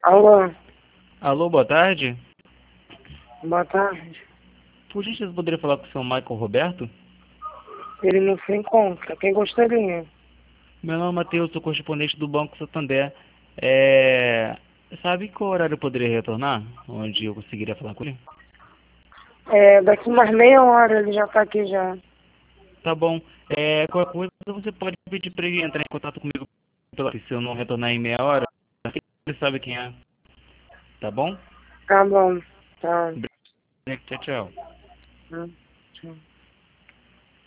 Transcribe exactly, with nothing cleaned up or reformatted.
Alô, Alô, boa tarde. boa tarde. Por gentileza, poderia falar com o senhor Michael Roberto? Ele não se encontra. Quem gostaria? Meu nome é Matheus, sou correspondente do Banco Santander. É... Sabe qual horário eu poderia retornar? Onde eu conseguiria falar com ele? É, daqui mais meia hora ele já tá aqui já. Tá bom. É, qualquer coisa você pode pedir para ele entrar em contato comigo pela- se eu não retornar em meia hora. Ele sabe quem é. Tá bom? Tá bom. Tá. Tchau, tchau. Hum, tchau.